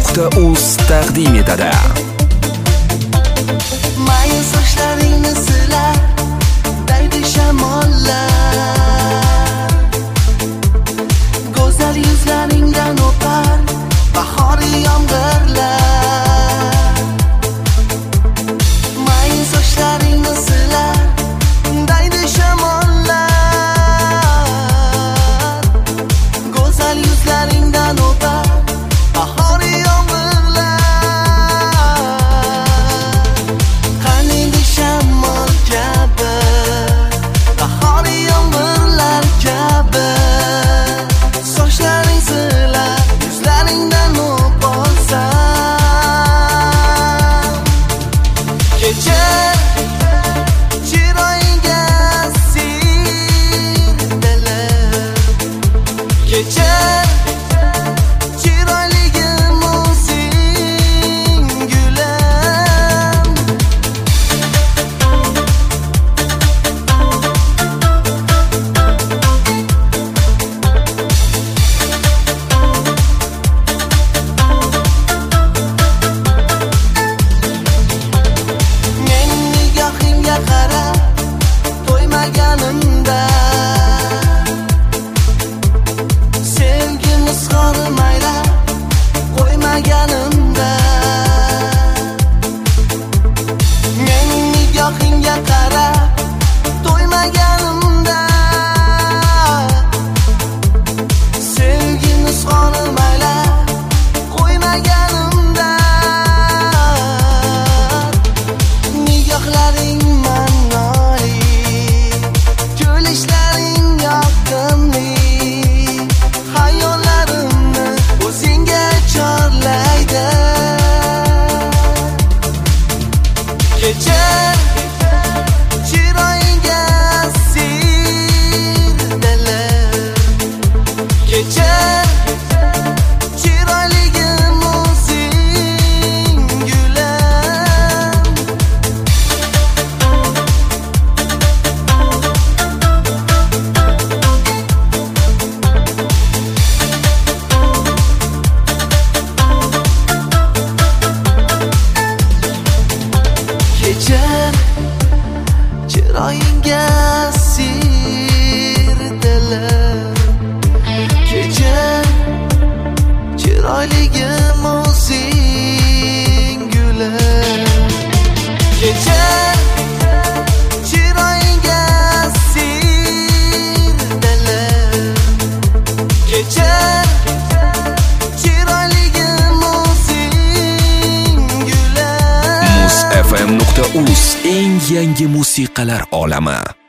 musfm.uz taqdim etadi. Mayin sochlaringni silar, daydi shamollar. Go'zal yuzlaringdan o'par bahoriy yomg'irlar. Mayin sochlaringni silar, daydi shamollar. Go'zal yuzlaringdan o'par bahoriy yomg'irlar. Qaniydi shamol kabi, bahoriy yomg'irlar kabi. Sochlaring silar, yuzlaringdan o'polsam. Kecha chiroyingga sirdilar. Kecha chiroyligim o'zing gulam. Men nigohingga qarab to'ymaganimda, sevgimiz horimaylab qo'ymaganimda. Men nigohingga qarab to'ymaganimda, sevgimiz horimaylab qo'ymaganimda. Nigohlaring ma'noli, kulishlaring yoqimli. Hayollarimni o'zingga chorlaydi. Kecha chiroyingga sirdilar. Kecha chiroyligim o'zing gulam. Kecha chiroyingga sirdilar. Kecha chiroyligim o'zing gulam. Kecha chiroyingga sirdilar. Kecha chiroyligim o'zing gulam. musfm.uz eng yangi musiqalar olami.